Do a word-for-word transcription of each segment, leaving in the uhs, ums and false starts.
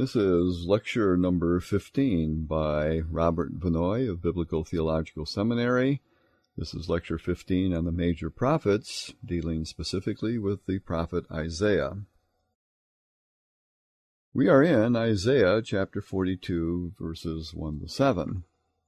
This is lecture number fifteen by Robert Vanoy of Biblical Theological Seminary. This is lecture fifteen on the major prophets, dealing specifically with the prophet Isaiah. We are in Isaiah chapter forty-two, verses one to seven.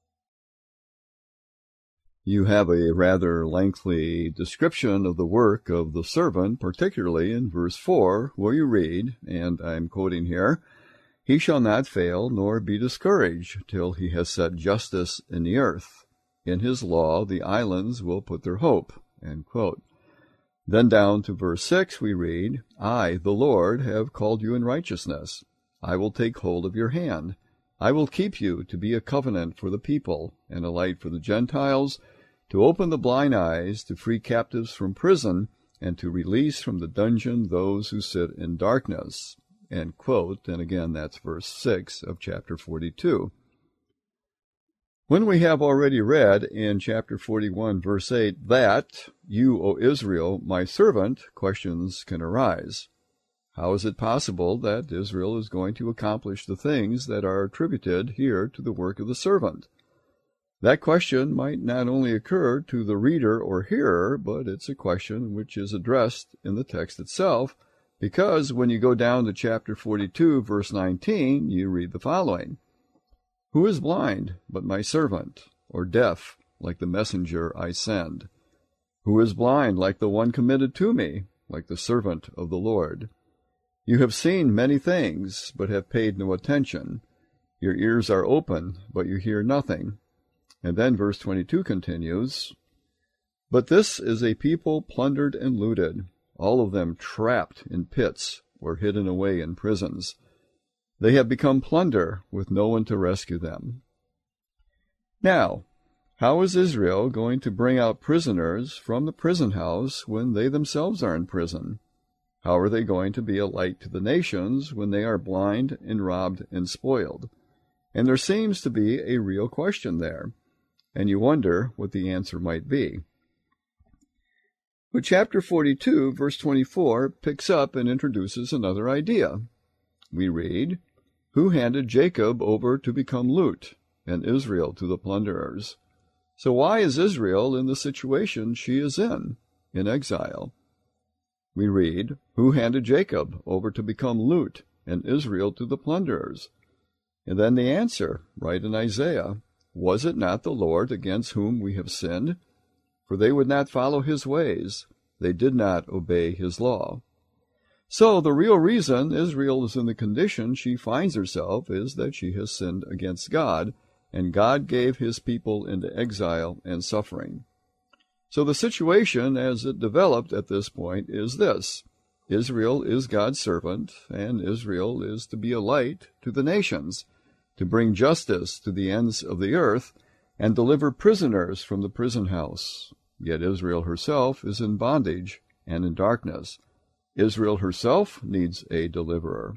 You have a rather lengthy description of the work of the servant, particularly in verse four, where you read, and I'm quoting here, "He shall not fail nor be discouraged till he has set justice in the earth. In his law the islands will put their hope." End quote. Then down to verse six we read, "I, the Lord, have called you in righteousness. I will take hold of your hand. I will keep you to be a covenant for the people, and a light for the Gentiles, to open the blind eyes, to free captives from prison, and to release from the dungeon those who sit in darkness." End quote. And again, that's verse six of chapter forty-two. When we have already read in chapter forty-one, verse eight, that, "You, O Israel, my servant," questions can arise. How is it possible that Israel is going to accomplish the things that are attributed here to the work of the servant? That question might not only occur to the reader or hearer, but it's a question which is addressed in the text itself, because when you go down to chapter forty-two, verse nineteen, you read the following, "Who is blind but my servant, or deaf like the messenger I send? Who is blind like the one committed to me, like the servant of the Lord? You have seen many things, but have paid no attention. Your ears are open, but you hear nothing." And then verse twenty-two continues, "But this is a people plundered and looted, all of them trapped in pits or hidden away in prisons. They have become plunder with no one to rescue them." Now, how is Israel going to bring out prisoners from the prison house when they themselves are in prison? How are they going to be a light to the nations when they are blind and robbed and spoiled? And there seems to be a real question there, and you wonder what the answer might be. But chapter forty-two, verse twenty-four, picks up and introduces another idea. We read, "Who handed Jacob over to become loot, and Israel to the plunderers?" So why is Israel in the situation she is in, in exile? We read, "Who handed Jacob over to become loot, and Israel to the plunderers?" And then the answer, right in Isaiah, "Was it not the Lord against whom we have sinned? For they would not follow his ways. They did not obey his law." So the real reason Israel is in the condition she finds herself is that she has sinned against God, and God gave his people into exile and suffering. So the situation as it developed at this point is this. Israel is God's servant, and Israel is to be a light to the nations, to bring justice to the ends of the earth, and deliver prisoners from the prison house. Yet Israel herself is in bondage and in darkness. Israel herself needs a deliverer.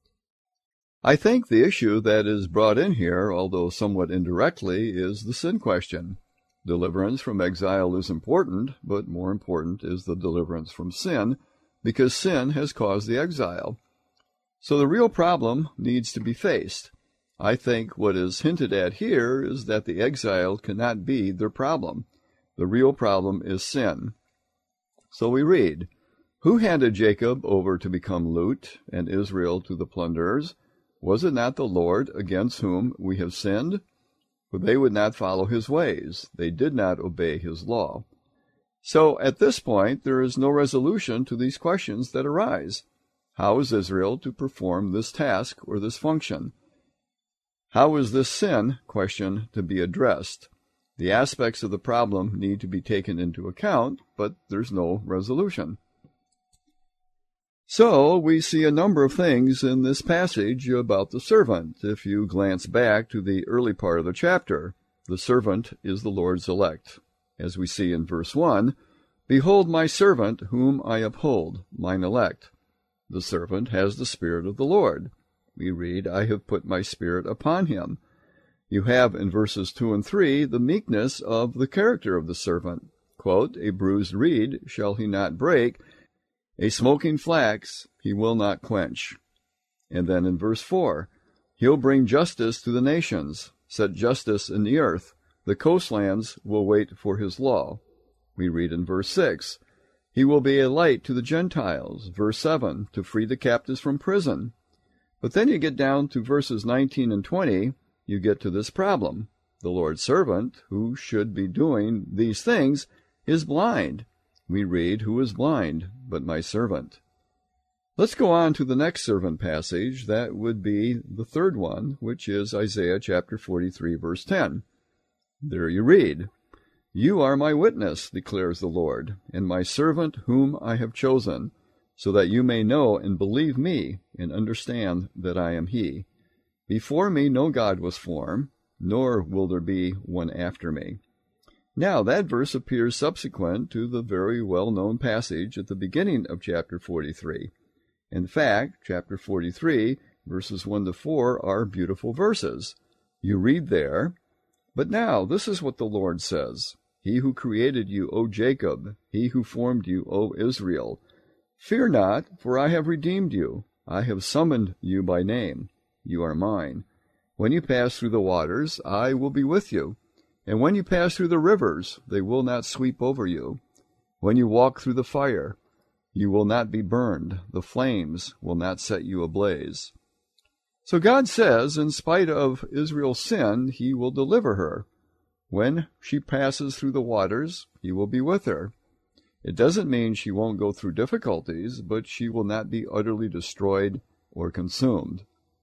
I think the issue that is brought in here, although somewhat indirectly, is the sin question. Deliverance from exile is important, but more important is the deliverance from sin, because sin has caused the exile. So the real problem needs to be faced. I think what is hinted at here is that the exile cannot be their problem. The real problem is sin. So we read, "Who handed Jacob over to become loot, and Israel to the plunderers? Was it not the Lord against whom we have sinned? For they would not follow his ways. They did not obey his law." So at this point, there is no resolution to these questions that arise. How is Israel to perform this task or this function? How is this sin question to be addressed? The aspects of the problem need to be taken into account, but there's no resolution. So we see a number of things in this passage about the servant. If you glance back to the early part of the chapter, the servant is the Lord's elect. As we see in verse one, "Behold my servant whom I uphold, mine elect." The servant has the Spirit of the Lord. We read, "I have put my Spirit upon him." You have in verses two and three the meekness of the character of the servant. Quote, "A bruised reed shall he not break, a smoking flax he will not quench." And then in verse four, he'll bring justice to the nations, set justice in the earth. The coastlands will wait for his law. We read in verse six, he will be a light to the Gentiles. Verse seven, to free the captives from prison. But then you get down to verses nineteen and twenty, you get to this problem. The Lord's servant, who should be doing these things, is blind. We read, who is blind but my servant? Let's go on to the next servant passage. That would be the third one, which is Isaiah chapter forty-three, verse ten. There you read, you are my witness, declares the Lord, and my servant whom I have chosen, so that you may know and believe me and understand that I am he. Before me no God was formed, nor will there be one after me. Now that verse appears subsequent to the very well-known passage at the beginning of chapter forty-three. In fact, chapter forty-three, verses one to four are beautiful verses. You read there, but now this is what the Lord says, he who created you, O Jacob, he who formed you, O Israel. Fear not, for I have redeemed you. I have summoned you by name. You are mine. When you pass through the waters, I will be with you. And when you pass through the rivers, they will not sweep over you. When you walk through the fire, you will not be burned. The flames will not set you ablaze. So God says, in spite of Israel's sin, he will deliver her. When she passes through the waters, he will be with her. It doesn't mean she won't go through difficulties, but she will not be utterly destroyed or consumed.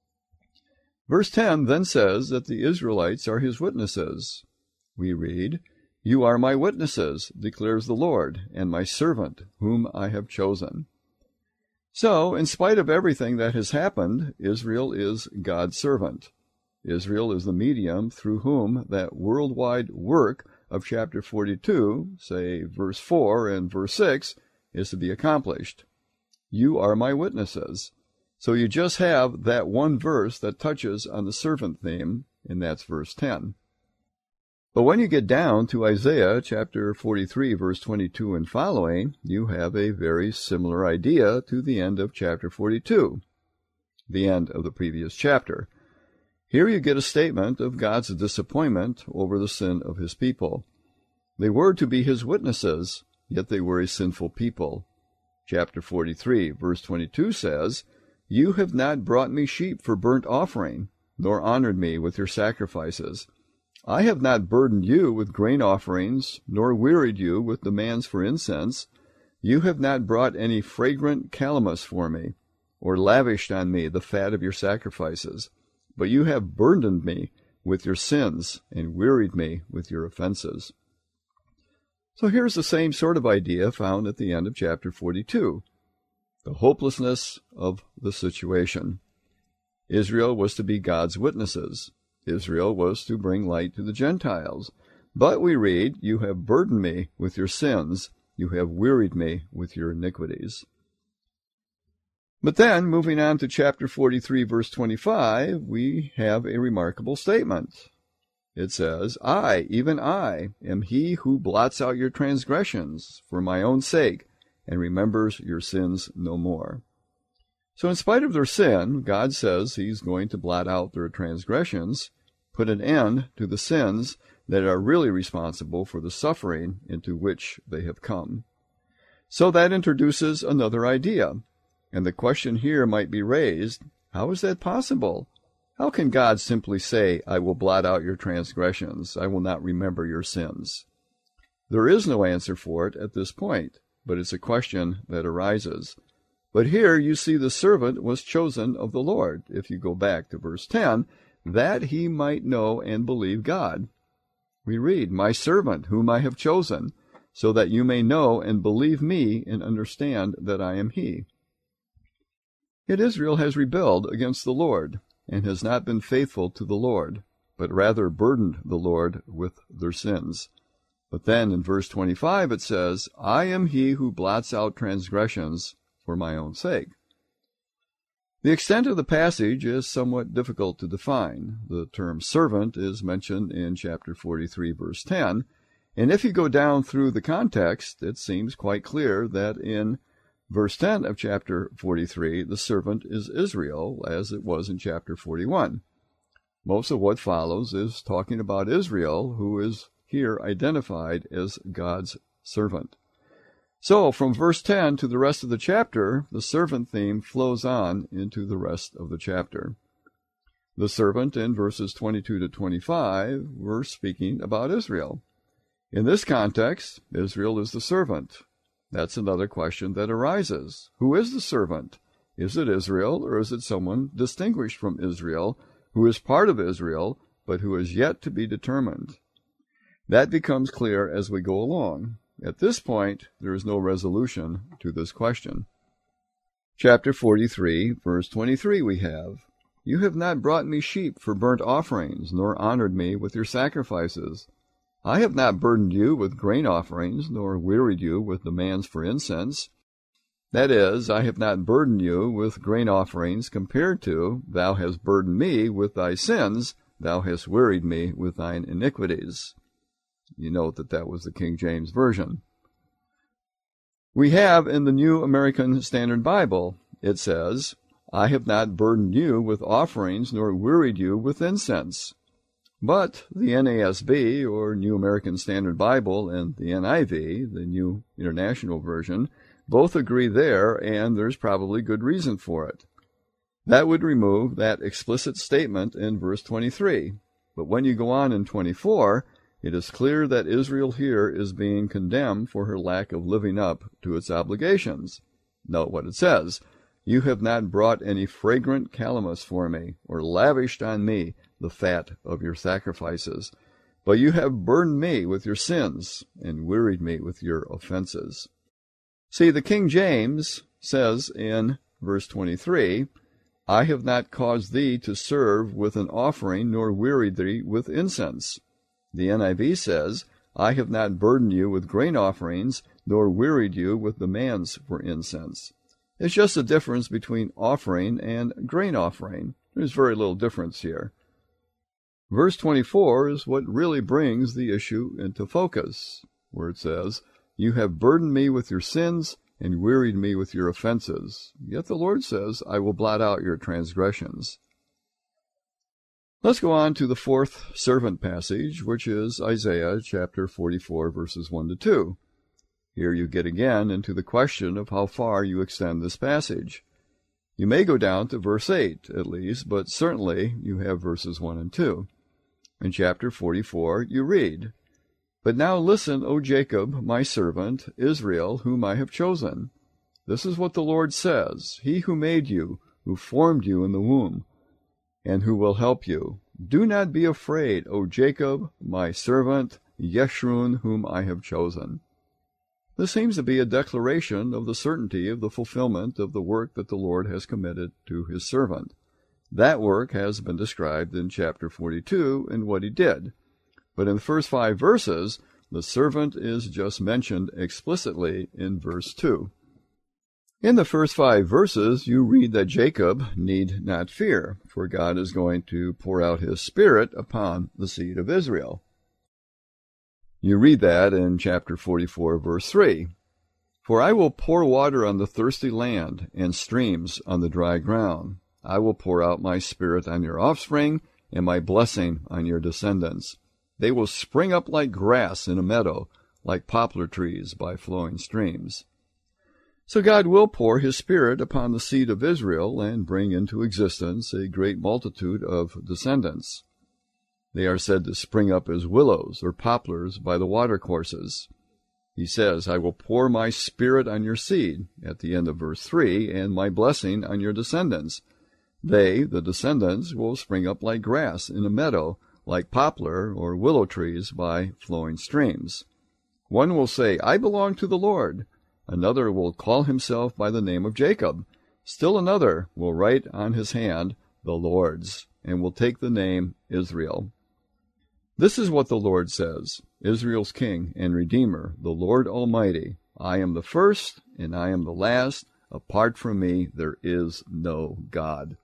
Verse ten then says that the Israelites are his witnesses. We read, you are my witnesses, declares the Lord, and my servant, whom I have chosen. So, in spite of everything that has happened, Israel is God's servant. Israel is the medium through whom that worldwide work of chapter forty-two, say verse four and verse six, is to be accomplished. You are my witnesses. So you just have that one verse that touches on the servant theme, and that's verse ten. But when you get down to Isaiah chapter forty-three, verse twenty-two and following, you have a very similar idea to the end of chapter forty-two, the end of the previous chapter. Here you get a statement of God's disappointment over the sin of his people. They were to be his witnesses, yet they were a sinful people. Chapter forty-three, verse twenty-two says, you have not brought me sheep for burnt offering, nor honored me with your sacrifices. I have not burdened you with grain offerings, nor wearied you with demands for incense. You have not brought any fragrant calamus for me, or lavished on me the fat of your sacrifices. But you have burdened me with your sins, and wearied me with your offenses. So here's the same sort of idea found at the end of chapter forty-two. The hopelessness of the situation. Israel was to be God's witnesses. Israel was to bring light to the Gentiles. But we read, you have burdened me with your sins, you have wearied me with your iniquities. But then, moving on to chapter forty-three, verse twenty-five, we have a remarkable statement. It says, I, even I, am he who blots out your transgressions for my own sake, and remembers your sins no more. So in spite of their sin, God says he's going to blot out their transgressions, put an end to the sins that are really responsible for the suffering into which they have come. So that introduces another idea. And the question here might be raised, how is that possible? How can God simply say, I will blot out your transgressions, I will not remember your sins? There is no answer for it at this point, but it's a question that arises. But here you see the servant was chosen of the Lord, if you go back to verse ten, that he might know and believe God. We read, my servant whom I have chosen, so that you may know and believe me and understand that I am he. Yet Israel has rebelled against the Lord, and has not been faithful to the Lord, but rather burdened the Lord with their sins. But then in verse twenty-five it says, I am he who blots out transgressions for my own sake. The extent of the passage is somewhat difficult to define. The term servant is mentioned in chapter forty-three, verse ten, and if you go down through the context, it seems quite clear that in Verse ten of chapter forty-three, the servant is Israel, as it was in chapter forty-one. Most of what follows is talking about Israel, who is here identified as God's servant. So, from verse ten to the rest of the chapter, the servant theme flows on into the rest of the chapter. The servant in verses twenty-two to twenty-five were speaking about Israel. In this context, Israel is the servant. That's another question that arises. Who is the servant? Is it Israel, or is it someone distinguished from Israel, who is part of Israel, but who is yet to be determined? That becomes clear as we go along. At this point, there is no resolution to this question. Chapter forty-three, verse twenty-three we have, "You have not brought me sheep for burnt offerings, nor honored me with your sacrifices. I have not burdened you with grain offerings, nor wearied you with demands for incense. That is, I have not burdened you with grain offerings compared to, thou hast burdened me with thy sins, thou hast wearied me with thine iniquities." You note that that was the King James Version. We have in the New American Standard Bible, it says, "I have not burdened you with offerings, nor wearied you with incense." But the N A S B, or New American Standard Bible, and the N I V, the New International Version, both agree there, and there's probably good reason for it. That would remove that explicit statement in verse twenty-three. But when you go on in twenty-four, it is clear that Israel here is being condemned for her lack of living up to its obligations. Note what it says. "You have not brought any fragrant calamus for me, or lavished on me the fat of your sacrifices, but you have burdened me with your sins, and wearied me with your offenses." See, the King James says in verse twenty-three, "I have not caused thee to serve with an offering, nor wearied thee with incense." The N I V says, "I have not burdened you with grain offerings, nor wearied you with demands for incense." It's just a difference between offering and grain offering. There's very little difference here. Verse twenty-four is what really brings the issue into focus, where it says, "You have burdened me with your sins, and wearied me with your offenses. Yet the Lord says, I will blot out your transgressions." Let's go on to the fourth servant passage, which is Isaiah chapter forty-four, verses one to two. Here you get again into the question of how far you extend this passage. You may go down to verse eight, at least, but certainly you have verses one and two. In chapter forty-four, you read, "But now listen, O Jacob, my servant, Israel, whom I have chosen. This is what the Lord says, He who made you, who formed you in the womb, and who will help you. Do not be afraid, O Jacob, my servant, Yeshurun, whom I have chosen." This seems to be a declaration of the certainty of the fulfillment of the work that the Lord has committed to his servant. That work has been described in chapter forty-two and what he did. But in the first five verses, the servant is just mentioned explicitly in verse two. In the first five verses, you read that Jacob need not fear, for God is going to pour out his Spirit upon the seed of Israel. You read that in chapter forty-four, verse three. "For I will pour water on the thirsty land, and streams on the dry ground. I will pour out my Spirit on your offspring, and my blessing on your descendants. They will spring up like grass in a meadow, like poplar trees by flowing streams." So God will pour his Spirit upon the seed of Israel and bring into existence a great multitude of descendants. They are said to spring up as willows or poplars by the watercourses. He says, "I will pour my Spirit on your seed," at the end of verse three, "and my blessing on your descendants. They, the descendants, will spring up like grass in a meadow, like poplar or willow trees by flowing streams." One will say, "I belong to the Lord." Another will call himself by the name of Jacob. Still another will write on his hand, "the Lord's," and will take the name Israel. This is what the Lord says, Israel's King and Redeemer, the Lord Almighty. "I am the first, and I am the last. Apart from me, there is no God."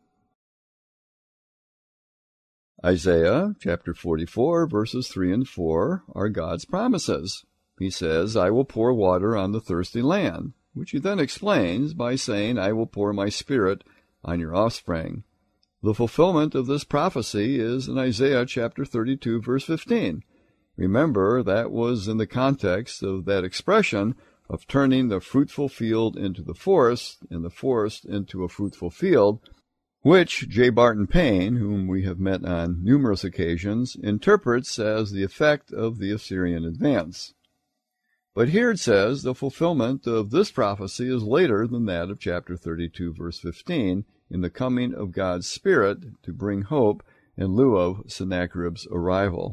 Isaiah chapter forty-four, verses three and four are God's promises. He says, "I will pour water on the thirsty land." which he then explains by saying, I will pour my Spirit on your offspring. The fulfillment of this prophecy is in Isaiah chapter thirty-two, verse fifteen. Remember, that was in the context of that expression of turning the fruitful field into the forest, and the forest into a fruitful field, which J. Barton Payne, whom we have met on numerous occasions, interprets as the effect of the Assyrian advance. But here it says the fulfillment of this prophecy is later than that of chapter thirty-two, verse fifteen, in the coming of God's Spirit to bring hope in lieu of Sennacherib's arrival.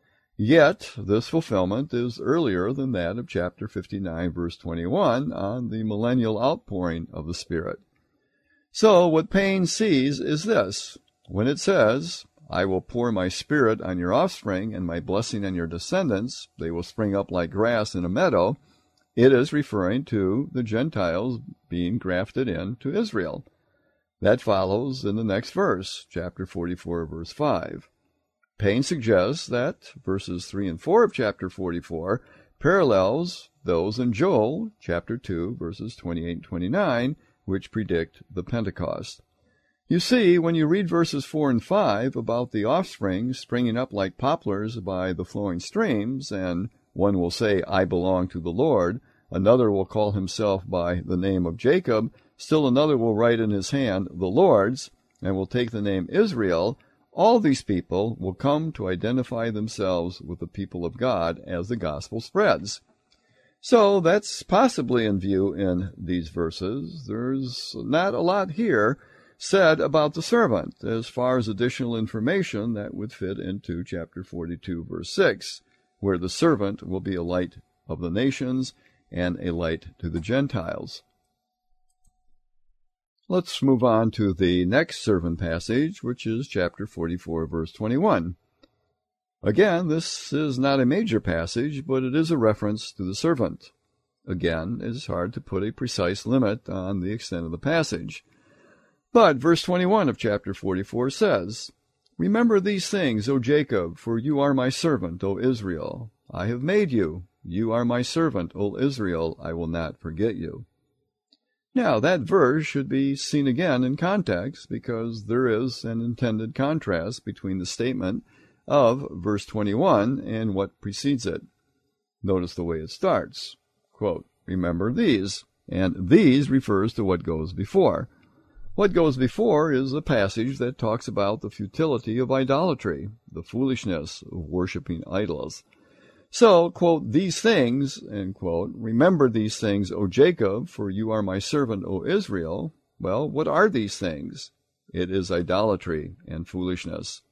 Yet this fulfillment is earlier than that of chapter fifty-nine, verse twenty-one, on the millennial outpouring of the Spirit. So what Payne sees is this. When it says, I will pour my Spirit on your offspring and my blessing on your descendants, they will spring up like grass in a meadow, it is referring to the Gentiles being grafted into Israel. That follows in the next verse, chapter forty-four, verse five. Payne suggests that verses three and four of chapter forty-four parallels those in Joel, chapter two, verses twenty-eight and twenty-nine, which predict the Pentecost. You see, when you read verses four and five about the offspring springing up like poplars by the flowing streams, and one will say, I belong to the Lord, another will call himself by the name of Jacob, still another will write in his hand, the Lord's, and will take the name Israel, all these people will come to identify themselves with the people of God as the gospel spreads. So that's possibly in view in these verses. There's not a lot here said about the servant as far as additional information that would fit into chapter forty-two, verse six, where the servant will be a light of the nations and a light to the Gentiles. Let's move on to the next servant passage, which is chapter forty-four, verse twenty-one. Again, this is not a major passage, but it is a reference to the servant. Again, it is hard to put a precise limit on the extent of the passage. But verse twenty-one of chapter forty-four says, Remember these things, O Jacob, for you are my servant, O Israel. I have made you. You are my servant, O Israel. I will not forget you. Now, that verse should be seen again in context, because there is an intended contrast between the statement of verse twenty-one and what precedes it. Notice the way it starts. Quote, Remember these, and these refers to what goes before. What goes before is a passage that talks about the futility of idolatry, the foolishness of worshiping idols. So, quote, these things, end quote, remember these things, O Jacob, for you are my servant, O Israel. Well, what are these things? It is idolatry and foolishness.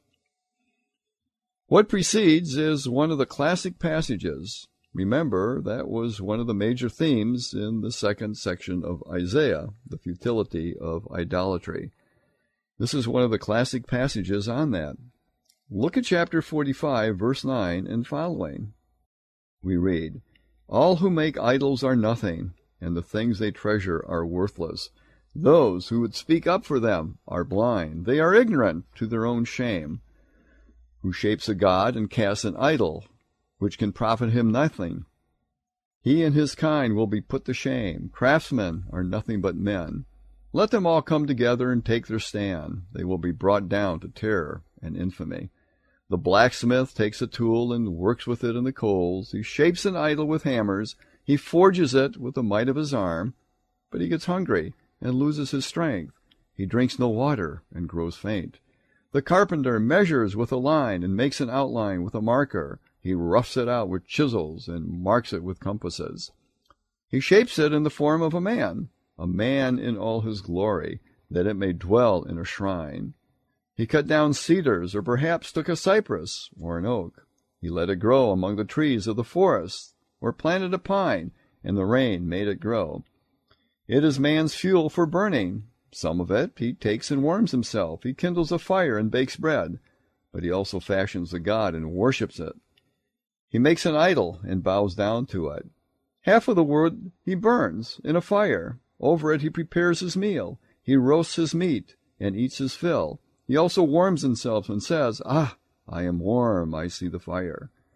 What precedes is one of the classic passages. Remember, that was one of the major themes in the second section of Isaiah, the futility of idolatry. This is one of the classic passages on that. Look at chapter forty-five, verse nine and following. We read, All who make idols are nothing, and the things they treasure are worthless. Those who would speak up for them are blind. They are ignorant to their own shame. Who shapes a god and casts an idol, which can profit him nothing? He and his kind will be put to shame. Craftsmen are nothing but men. Let them all come together and take their stand. They will be brought down to terror and infamy. The blacksmith takes a tool and works with it in the coals. He shapes an idol with hammers. He forges it with the might of his arm. But he gets hungry and loses his strength. He drinks no water and grows faint. The carpenter measures with a line and makes an outline with a marker. He roughs it out with chisels and marks it with compasses. He shapes it in the form of a man, a man in all his glory, that it may dwell in a shrine. He cut down cedars, or perhaps took a cypress or an oak. He let it grow among the trees of the forest, or planted a pine, and the rain made it grow. It is man's fuel for burning. Some of it he takes and warms himself. He kindles a fire and bakes bread, but he also fashions a god and worships it. He makes an idol and bows down to it. Half of the wood he burns in a fire. Over it he prepares his meal. He roasts his meat and eats his fill. He also warms himself and says, Ah, I am warm, I see the fire.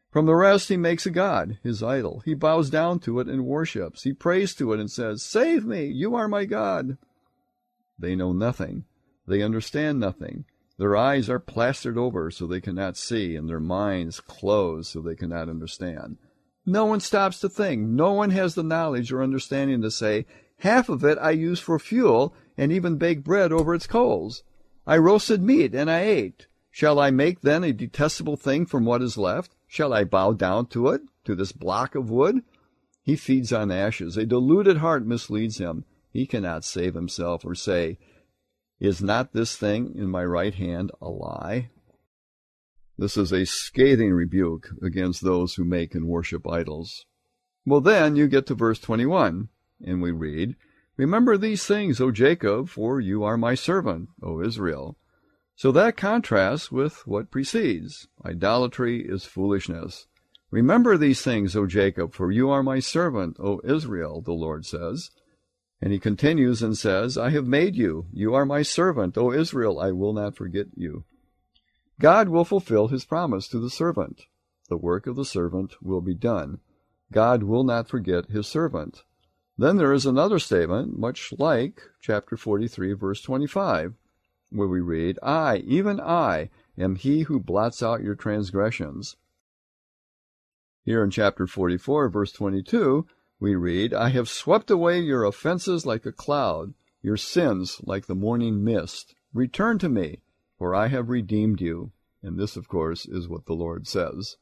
From the rest he makes a god, his idol. He bows down to it and worships. He prays to it and says, "Save me, you are my God." They know nothing. They understand nothing. Their eyes are plastered over so they cannot see, and their minds closed so they cannot understand. No one stops to think. No one has the knowledge or understanding to say, "Half of it I use for fuel and even bake bread over its coals. I roasted meat and I ate. Shall I make then a detestable thing from what is left? Shall I bow down to it, to this block of wood?" He feeds on ashes. A deluded heart misleads him. He cannot save himself or say, "Is not this thing in my right hand a lie?" This is a scathing rebuke against those who make and worship idols. Well, then you get to verse twenty-one, and we read, "Remember these things, O Jacob, for you are my servant, O Israel." So that contrasts with what precedes. Idolatry is foolishness. "Remember these things, O Jacob, for you are my servant, O Israel," the Lord says. And he continues and says, "I have made you. You are my servant, O Israel. I will not forget you." God will fulfill his promise to the servant. The work of the servant will be done. God will not forget his servant. Then there is another statement, much like chapter forty-three, verse twenty-five, where we read, "I, even I, am he who blots out your transgressions." Here in chapter forty-four, verse twenty-two, we read, "I have swept away your offenses like a cloud, your sins like the morning mist. Return to me, for I have redeemed you." And this, of course, is what the Lord says.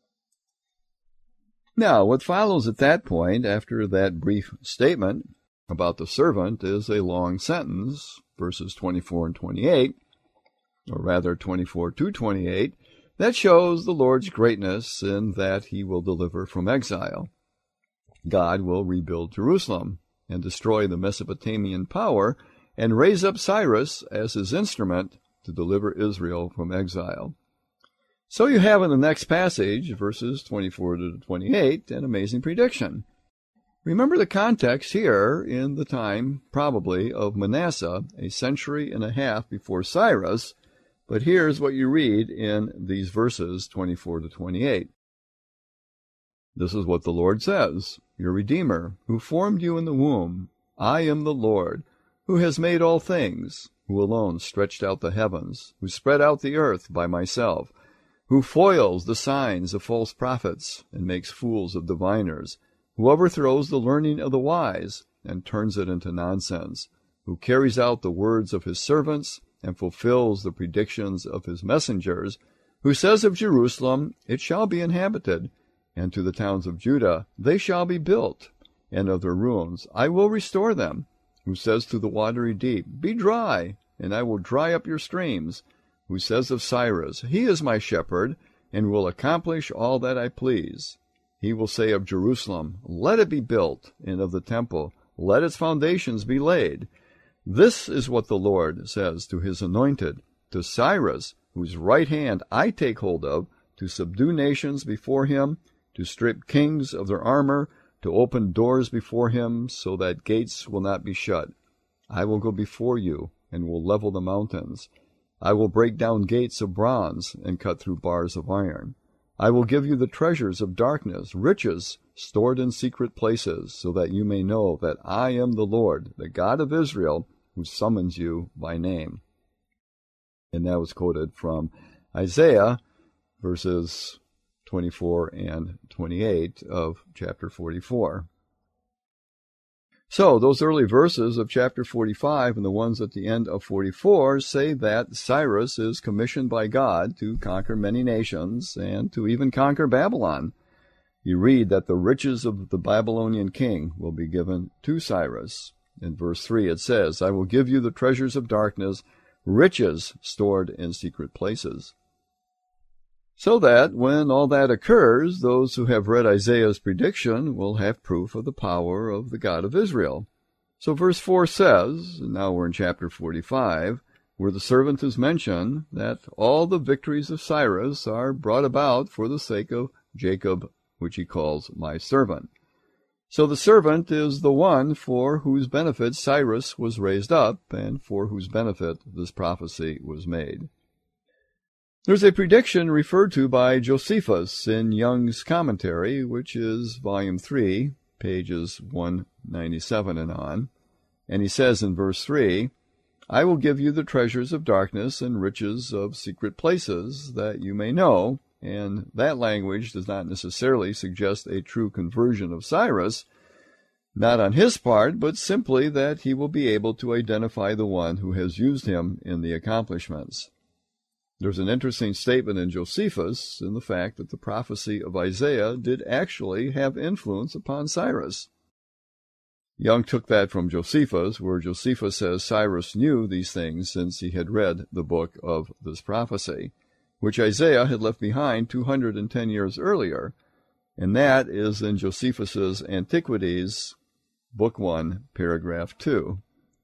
Now, what follows at that point, after that brief statement about the servant, is a long sentence, verses twenty-four and twenty-eight, or rather twenty-four to twenty-eight, that shows the Lord's greatness in that he will deliver from exile. God will rebuild Jerusalem and destroy the Mesopotamian power and raise up Cyrus as his instrument to deliver Israel from exile. So you have in the next passage, verses twenty-four to twenty-eight, an amazing prediction. Remember the context here in the time, probably, of Manasseh, a century and a half before Cyrus, but here's what you read in these verses twenty-four to twenty-eight. This is what the Lord says, your Redeemer, who formed you in the womb. I am the Lord, who has made all things, who alone stretched out the heavens, who spread out the earth by myself, who foils the signs of false prophets and makes fools of diviners, who overthrows the learning of the wise and turns it into nonsense, who carries out the words of his servants and fulfills the predictions of his messengers, who says of Jerusalem, it shall be inhabited, and to the towns of Judah, they shall be built, and of their ruins I will restore them, who says to the watery deep, be dry, and I will dry up your streams, who says of Cyrus, he is my shepherd, and will accomplish all that I please. He will say of Jerusalem, let it be built, and of the temple, let its foundations be laid. This is what the Lord says to his anointed, to Cyrus, whose right hand I take hold of, to subdue nations before him, to strip kings of their armor, to open doors before him, so that gates will not be shut. I will go before you, and will level the mountains. I will break down gates of bronze, and cut through bars of iron. I will give you the treasures of darkness, riches stored in secret places, so that you may know that I am the Lord, the God of Israel, who summons you by name. And that was quoted from Isaiah, verses twenty-four and twenty-eight of chapter forty-four. So those early verses of chapter forty-five and the ones at the end of forty-four say that Cyrus is commissioned by God to conquer many nations and to even conquer Babylon. You read that the riches of the Babylonian king will be given to Cyrus. In verse three it says, I will give you the treasures of darkness, riches stored in secret places. So that when all that occurs, those who have read Isaiah's prediction will have proof of the power of the God of Israel. So verse four says, and now we're in chapter forty-five, where the servant is mentioned, that all the victories of Cyrus are brought about for the sake of Jacob, which he calls my servant. So the servant is the one for whose benefit Cyrus was raised up, and for whose benefit this prophecy was made. There's a prediction referred to by Josephus in Young's Commentary, which is volume three, pages one ninety-seven and on, and he says in verse three, I will give you the treasures of darkness and riches of secret places, that you may know, and that language does not necessarily suggest a true conversion of Cyrus, not on his part, but simply that he will be able to identify the one who has used him in the accomplishments. There's an interesting statement in Josephus in the fact that the prophecy of Isaiah did actually have influence upon Cyrus. Young took that from Josephus, where Josephus says Cyrus knew these things since he had read the book of this prophecy, which Isaiah had left behind two hundred ten years earlier, and that is in Josephus's Antiquities, Book one, Paragraph two.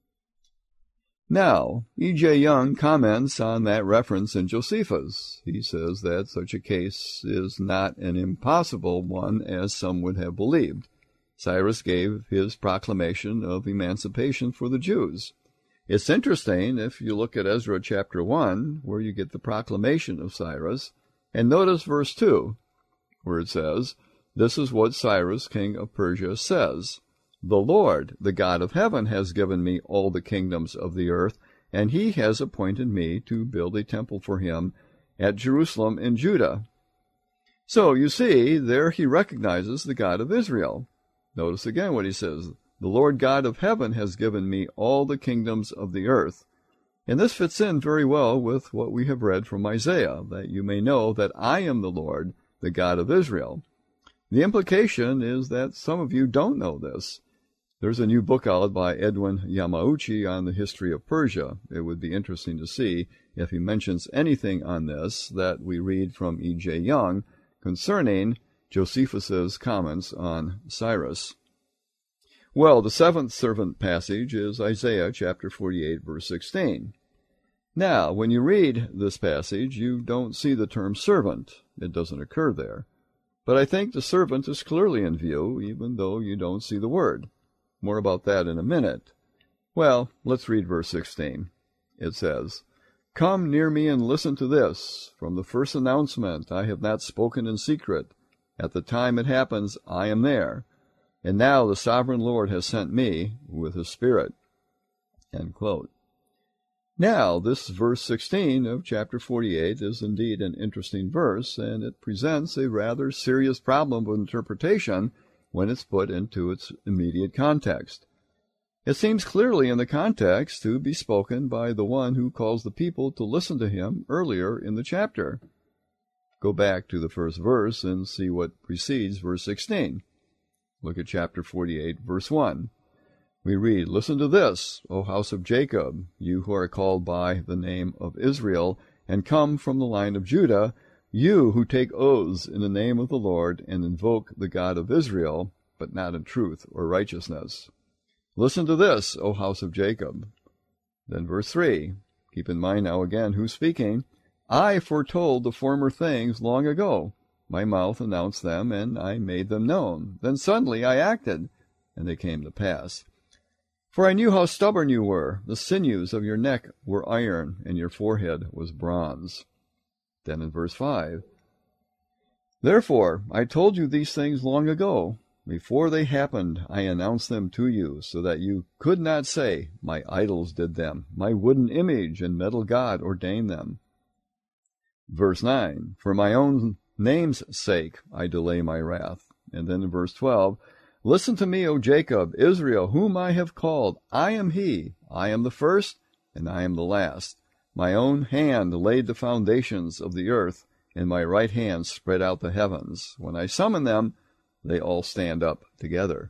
Now, E J. Young comments on that reference in Josephus. He says that such a case is not an impossible one, as some would have believed. Cyrus gave his proclamation of emancipation for the Jews. It's interesting if you look at Ezra chapter one, where you get the proclamation of Cyrus, and notice verse two, where it says, This is what Cyrus, king of Persia, says. The Lord, the God of heaven, has given me all the kingdoms of the earth, and he has appointed me to build a temple for him at Jerusalem in Judah. So, you see, there he recognizes the God of Israel. Notice again what he says, The Lord God of heaven has given me all the kingdoms of the earth. And this fits in very well with what we have read from Isaiah, that you may know that I am the Lord, the God of Israel. The implication is that some of you don't know this. There's a new book out by Edwin Yamauchi on the history of Persia. It would be interesting to see if he mentions anything on this that we read from E J. Young concerning Josephus's comments on Cyrus. Well, the seventh servant passage is Isaiah chapter forty-eight, verse sixteen. Now, when you read this passage, you don't see the term servant. It doesn't occur there. But I think the servant is clearly in view, even though you don't see the word. More about that in a minute. Well, let's read verse sixteen. It says, Come near me and listen to this. From the first announcement I have not spoken in secret. At the time it happens, I am there. And now the sovereign Lord has sent me with his Spirit. End quote. Now, this verse sixteen of chapter forty-eight is indeed an interesting verse, and it presents a rather serious problem of interpretation when it's put into its immediate context. It seems clearly in the context to be spoken by the one who calls the people to listen to him earlier in the chapter. Go back to the first verse and see what precedes verse sixteen. Look at chapter forty-eight, verse one. We read, Listen to this, O house of Jacob, you who are called by the name of Israel, and come from the line of Judah, you who take oaths in the name of the Lord and invoke the God of Israel, but not in truth or righteousness. Listen to this, O house of Jacob. Then verse three. Keep in mind now again who's speaking. I foretold the former things long ago. My mouth announced them, and I made them known. Then suddenly I acted, and they came to pass. For I knew how stubborn you were. The sinews of your neck were iron, and your forehead was bronze. Then in verse five, Therefore I told you these things long ago. Before they happened, I announced them to you, so that you could not say, My idols did them, my wooden image and metal god ordained them. Verse nine, For my own name's sake I delay my wrath. And then in verse twelve, Listen to me, O Jacob, Israel, whom I have called. I am he. I am the first, and I am the last. My own hand laid the foundations of the earth, and my right hand spread out the heavens. When I summon them, they all stand up together.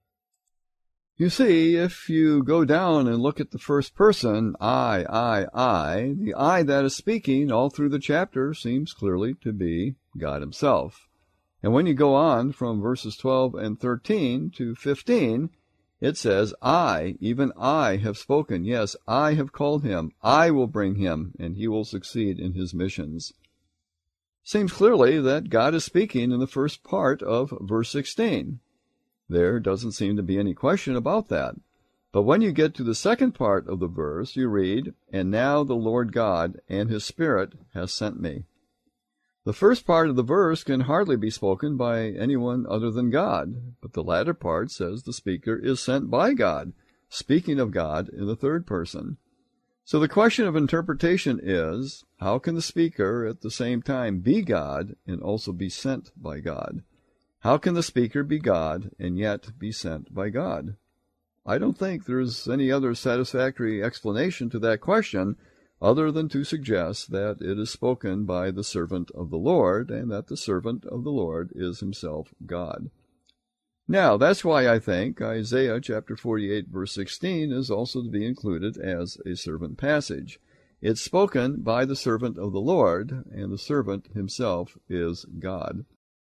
You see, if you go down and look at the first person, I, I, I, the I that is speaking all through the chapter seems clearly to be God himself. And when you go on from verses twelve and thirteen to fifteen, it says, I, even I, have spoken. Yes, I have called him. I will bring him, and he will succeed in his missions. Seems clearly that God is speaking in the first part of verse sixteen. There doesn't seem to be any question about that. But when you get to the second part of the verse, you read, "And now the Lord God and his Spirit has sent me." The first part of the verse can hardly be spoken by anyone other than God, but the latter part says the speaker is sent by God, speaking of God in the third person. So the question of interpretation is, how can the speaker at the same time be God and also be sent by God? How can the speaker be God and yet be sent by God? I don't think there's any other satisfactory explanation to that question other than to suggest that it is spoken by the servant of the Lord, and that the servant of the Lord is himself God. Now, that's why I think Isaiah chapter forty-eight, verse sixteen is also to be included as a servant passage. It's spoken by the servant of the Lord, and the servant himself is God.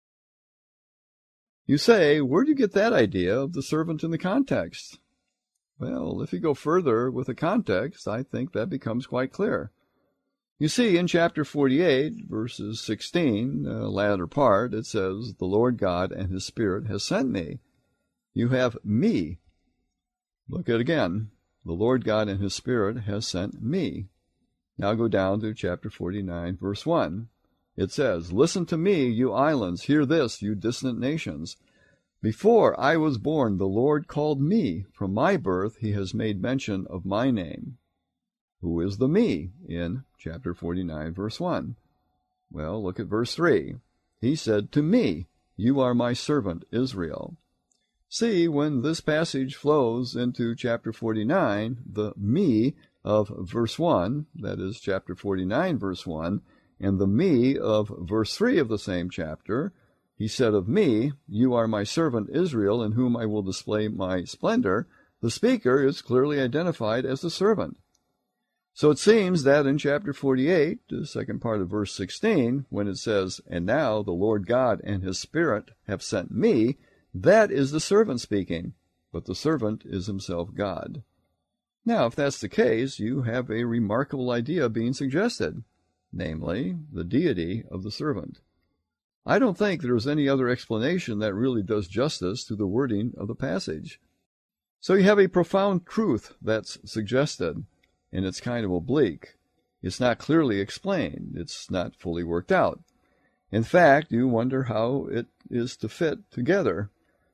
You say, where do you get that idea of the servant in the context? Well, if you go further with the context, I think that becomes quite clear. You see, in chapter forty-eight, verses sixteen, uh, latter part, it says, "The Lord God and his Spirit has sent me." You have me. Look at it again. The Lord God and his Spirit has sent me. Now go down to chapter forty-nine, verse one. It says, "Listen to me, you islands, hear this, you distant nations. Before I was born, the Lord called me. From my birth he has made mention of my name." Who is the me in chapter forty-nine, verse one? Well, look at verse three. He said to me, "You are my servant Israel." See, when this passage flows into chapter forty-nine, the me of verse one, that is chapter forty-nine, verse one, and the me of verse three of the same chapter, he said of me, "You are my servant Israel, in whom I will display my splendor," the speaker is clearly identified as the servant. So it seems that in chapter forty-eight, the second part of verse sixteen, when it says, "And now the Lord God and his Spirit have sent me," that is the servant speaking, but the servant is himself God. Now, if that's the case, you have a remarkable idea being suggested, namely, the deity of the servant. I don't think there is any other explanation that really does justice to the wording of the passage. So you have a profound truth that's suggested, and it's kind of oblique. It's not clearly explained. It's not fully worked out. In fact, you wonder how it is to fit together.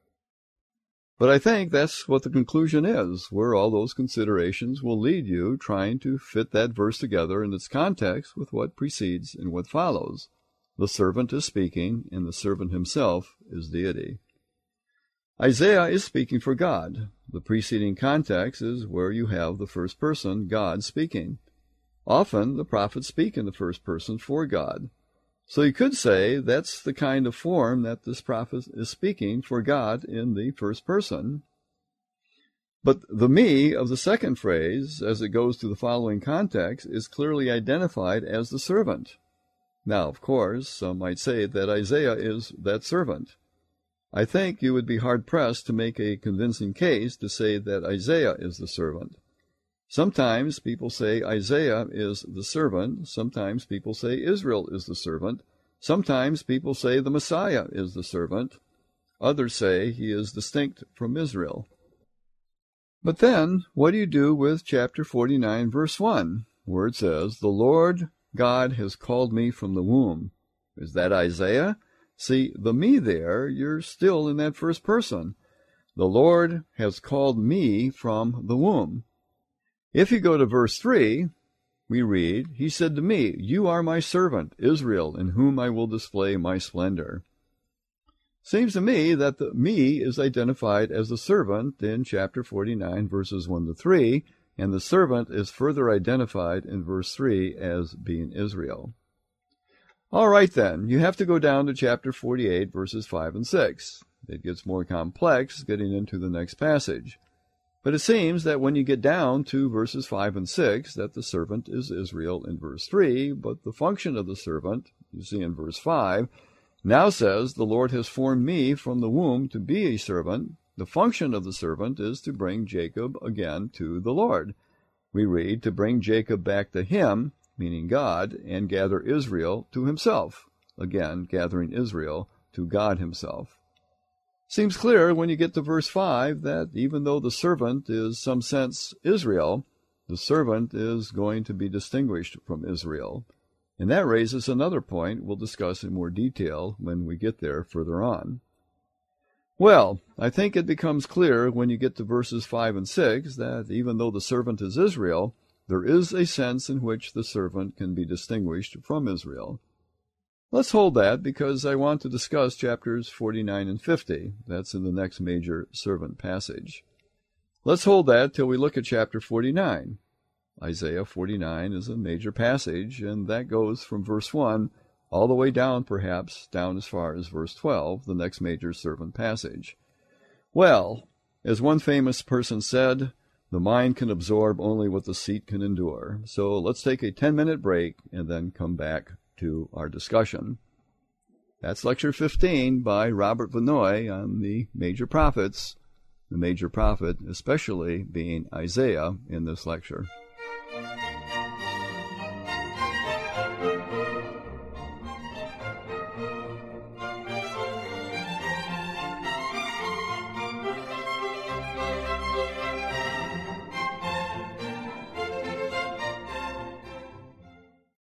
But I think that's what the conclusion is, where all those considerations will lead you trying to fit that verse together in its context with what precedes and what follows. The servant is speaking, and the servant himself is deity. Isaiah is speaking for God. The preceding context is where you have the first person, God, speaking. Often the prophets speak in the first person for God. So you could say that's the kind of form that this prophet is speaking for God in the first person. But the me of the second phrase, as it goes to the following context, is clearly identified as the servant. Now, of course, some might say that Isaiah is that servant. I think you would be hard-pressed to make a convincing case to say that Isaiah is the servant. Sometimes people say Isaiah is the servant. Sometimes people say Israel is the servant. Sometimes people say the Messiah is the servant. Others say he is distinct from Israel. But then, what do you do with chapter forty-nine, verse one, where it says, "The Lord God has called me from the womb"? Is that Isaiah? See, the me there, you're still in that first person. The Lord has called me from the womb. If you go to verse three, we read, "He said to me, you are my servant, Israel, in whom I will display my splendor." Seems to me that the me is identified as the servant in chapter forty-nine, verses one to three, and the servant is further identified in verse three as being Israel. All right, then, you have to go down to chapter forty-eight, verses five and six. It gets more complex getting into the next passage. But it seems that when you get down to verses five and six, that the servant is Israel in verse three, but the function of the servant, you see in verse five, now says, "The Lord has formed me from the womb to be a servant." The function of the servant is to bring Jacob again to the Lord. We read, "To bring Jacob back to him," meaning God, "and gather Israel to himself," again gathering Israel to God himself. Seems clear when you get to verse five that even though the servant is some sense Israel, the servant is going to be distinguished from Israel. And that raises another point we'll discuss in more detail when we get there further on. Well, I think it becomes clear when you get to verses five and six that even though the servant is Israel, there is a sense in which the servant can be distinguished from Israel. Let's hold that because I want to discuss chapters forty-nine and fifty. That's in the next major servant passage. Let's hold that till we look at chapter forty-nine. Isaiah forty-nine is a major passage, and that goes from verse one all the way down, perhaps, down as far as verse twelve, the next major servant passage. Well, as one famous person said, the mind can absorb only what the seat can endure. So let's take a ten-minute break and then come back to our discussion. That's Lecture fifteen by Robert Vanoy on the major prophets, the major prophet especially being Isaiah in this lecture.